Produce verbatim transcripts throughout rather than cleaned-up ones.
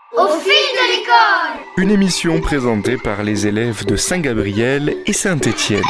Au fil de l'école. Une émission présentée par les élèves de Saint-Gabriel et Saint-Étienne.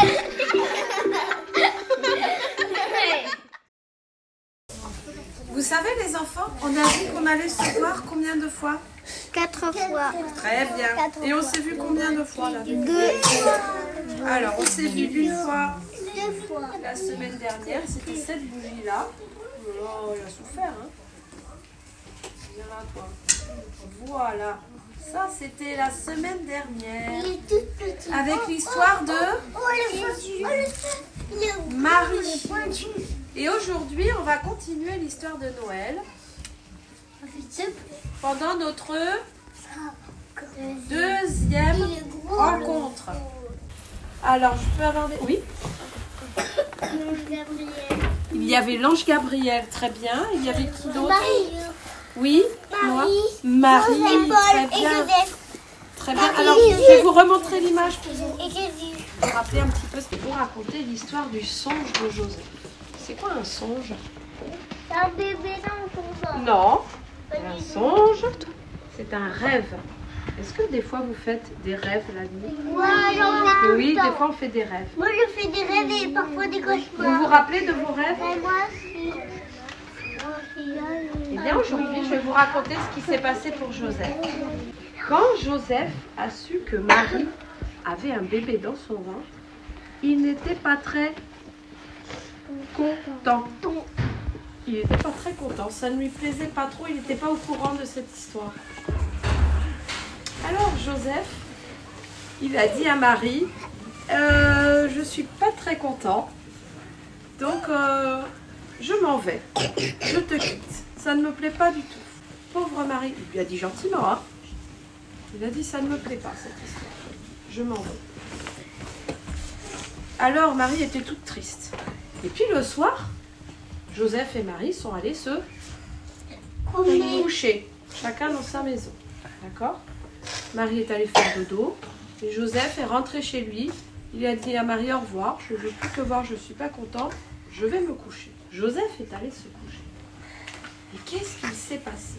Vous savez les enfants, on a dit qu'on allait se voir combien de fois? Quatre fois. Très bien. Et on s'est vu combien de fois là? Deux. Alors on s'est vu une fois Deux fois. la semaine dernière, c'était cette bougie là. Oh, il a souffert hein. Viens là toi. Voilà. Ça c'était la semaine dernière. Il est tout petit. Avec l'histoire de Oh, le le Marie. Et aujourd'hui on va continuer l'histoire de Noël pendant notre deuxième rencontre. Alors je peux avoir des... Oui. Il y avait l'ange Gabriel, très bien. Il y avait qui d'autre? Marie. Oui, moi. Marie. Marie, Et Paul très et bien. Joseph. Très bien. Marie Alors, et je vais vous remontrer l'image pour vous Et Jésus. rappeler un petit peu, c'est pour raconter l'histoire du songe de Joseph. C'est quoi un songe? C'est un bébé dans ton ventre. Non, un songe, c'est un rêve. Est-ce que des fois vous faites des rêves la nuit? Moi, j'en fais tout Oui, le temps. des fois on fait des rêves. Moi, je fais des rêves et parfois des Vous cauchemars. vous rappelez de vos rêves? Et moi aussi. Moi aussi, Eh bien aujourd'hui, je vais vous raconter ce qui s'est passé pour Joseph. Quand Joseph a su que Marie avait un bébé dans son ventre, il n'était pas très content. Il n'était pas très content, ça ne lui plaisait pas trop, il n'était pas au courant de cette histoire. Alors Joseph, il a dit à Marie, euh, je suis pas très content, donc euh, je m'en vais, je te quitte, ça ne me plaît pas du tout. Pauvre Marie, il lui a dit gentiment, hein. Il a dit ça ne me plaît pas cette histoire, je m'en vais. Alors Marie était toute triste. Et puis le soir, Joseph et Marie sont allés se coucher, chacun dans sa maison. D'accord? Marie est allée faire dodo et Joseph est rentré chez lui. Il a dit à Marie au revoir, je ne veux plus te voir, je ne suis pas content, je vais me coucher. Joseph est allé se coucher. Et qu'est-ce qu'il s'est passé?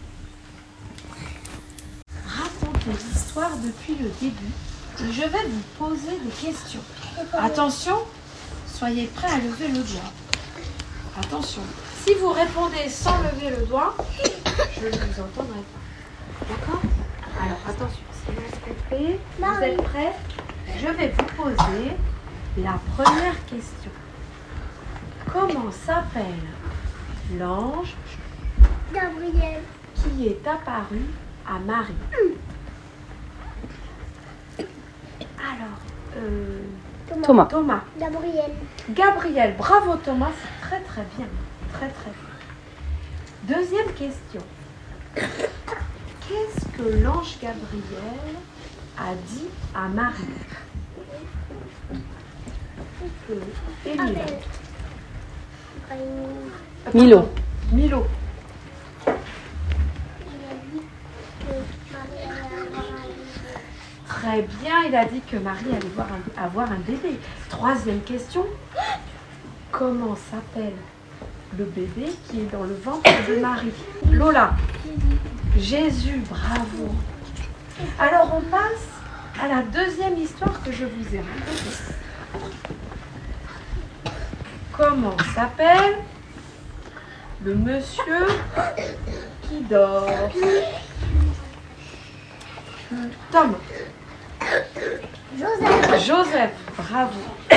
Racontez l'histoire depuis le début et je vais vous poser des questions. Attention, soyez prêts à lever le doigt. Attention, si vous répondez sans lever le doigt, je ne vous entendrai pas. D'accord? Alors attention, silence complet. Vous êtes prêts? Je vais vous poser la première question. Comment s'appelle l'ange Gabriel. qui est apparu à Marie? Alors, euh, Thomas. Thomas. Gabriel. Gabriel, bravo Thomas, c'est très très bien. Très très bien. Deuxième question. Qu'est-ce que l'ange Gabriel a dit à Marie? Euh, Émile. Milo. Milo. Très bien, il a dit que Marie allait voir un- avoir un bébé. Troisième question. Comment s'appelle le bébé qui est dans le ventre de Marie? Lola. Jésus, bravo. Alors on passe à la deuxième histoire que je vous ai racontée. Comment s'appelle le monsieur qui dort? Tom. Joseph. Joseph, bravo.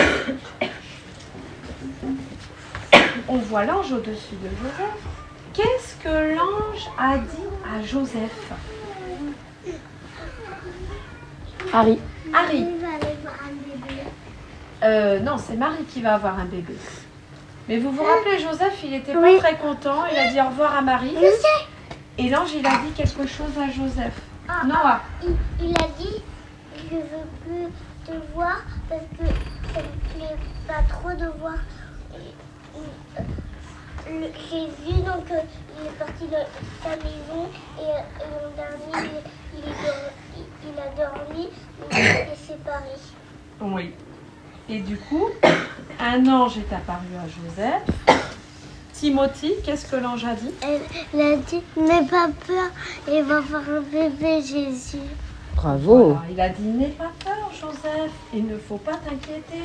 On voit l'ange au-dessus de Joseph. Qu'est-ce que l'ange a dit à Joseph? Harry. Harry. Il va aller voir un bébé. Euh, non, c'est Marie qui va avoir un bébé. Mais vous vous rappelez, Joseph, il n'était Oui. pas très content. Il a dit au revoir à Marie. Je sais. Et l'ange, il a dit quelque chose à Joseph. Ah, Noah. Il, il a dit je veux plus te voir parce que ça me plaît pas trop de voir euh, le- Jésus. Donc euh, il est parti de sa maison et, euh, et l'an dernier il, il, est dor- il- il a dormi, il est séparé. Oui. Et du coup, un ange est apparu à Joseph Timothy, qu'est-ce que l'ange a dit? Elle, elle a dit, n'aie pas peur, il va faire un bébé Jésus. Bravo. Alors, il a dit, n'aie pas peur, Joseph, il ne faut pas t'inquiéter.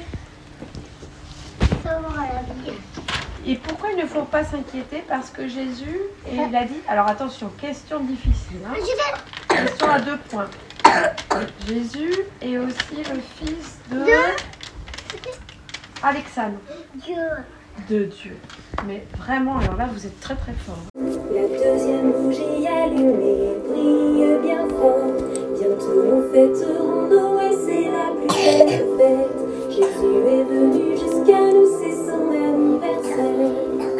Ça va la vie. Et pourquoi il ne faut pas s'inquiéter? Parce que Jésus, et il a dit, alors attention, question difficile, hein. Question à deux points. Jésus est aussi le fils de Alexandre, Dieu. de Dieu. Mais vraiment, alors là, vous êtes très très fort. La deuxième bougie allumée brille bien fort. Bientôt nous fêterons Noël, c'est la plus belle fête. Jésus est venu jusqu'à nous, c'est son anniversaire.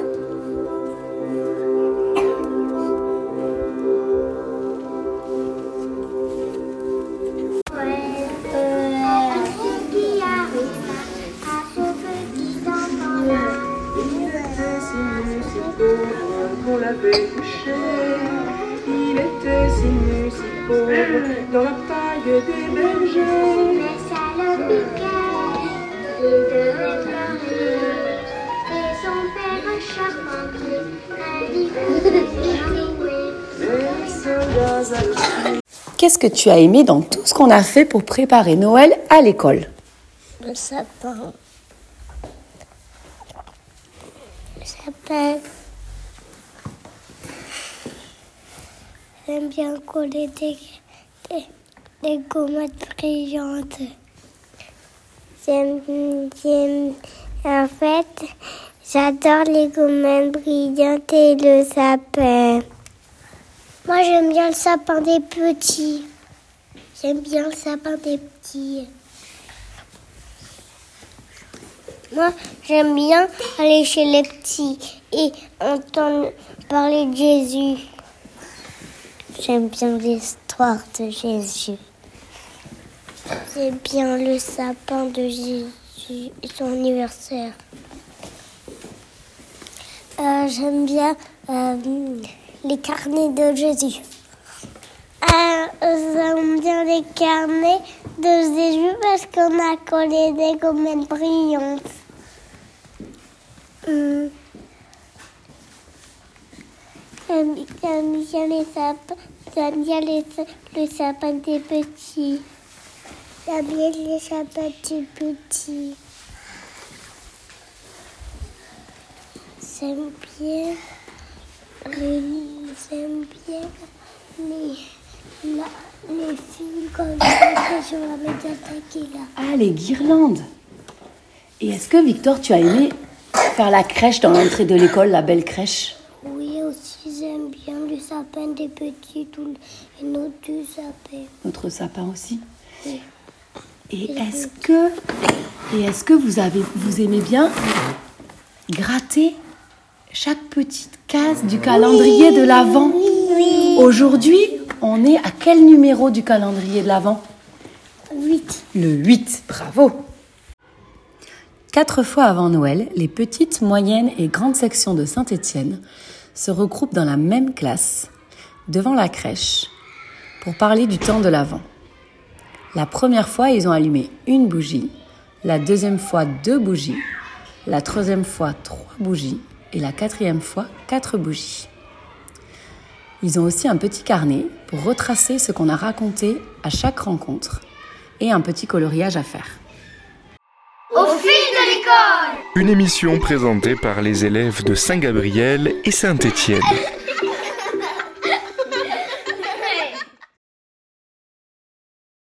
Qu'on l'avait couché, il était si nu, si pauvre, dans la paille des bergers. Les salopicales, il devait pleurer, et son père charpentier a dit que Les soldats à Qu'est-ce que tu as aimé dans tout ce qu'on a fait pour préparer Noël à l'école? le sapin. Le sapin. J'aime bien coller des, des, des gommettes brillantes. J'aime, j'aime, en fait, j'adore les gommettes brillantes et le sapin. Moi, j'aime bien le sapin des petits. J'aime bien le sapin des petits. Moi, j'aime bien aller chez les petits et entendre parler de Jésus. J'aime bien l'histoire de Jésus. J'aime bien le sapin de Jésus et son anniversaire. Euh, j'aime bien euh, les carnets de Jésus. Euh, j'aime bien les carnets de Jésus parce qu'on a collé des gommettes brillantes. Hum. J'aime j'aime bien les sapins, j'aime bien les, le sapin des petits. J'aime bien les sapins des petits. J'aime bien, les, j'aime bien les, la, les films comme ça sur la médiathèque là. Ah, les guirlandes. Et est-ce que, Victor, tu as aimé faire la crèche dans l'entrée de l'école, la belle crèche? Oui, aussi j'aime bien le sapin des petits tout, et notre sapin. Notre sapin aussi. Oui. Et est-ce que, et est-ce que vous, avez, vous aimez bien gratter chaque petite case du calendrier oui, de l'Avent? Oui, oui. Aujourd'hui, on est à quel numéro du calendrier de l'Avent? huit. Le huit, bravo! Quatre fois avant Noël, les petites, moyennes et grandes sections de Saint-Étienne se regroupent dans la même classe, devant la crèche, pour parler du temps de l'Avent. La première fois, ils ont allumé une bougie, la deuxième fois deux bougies, la troisième fois trois bougies et la quatrième fois quatre bougies. Ils ont aussi un petit carnet pour retracer ce qu'on a raconté à chaque rencontre et un petit coloriage à faire. Au fil de l'école. Une émission présentée par les élèves de Saint-Gabriel et Saint-Étienne.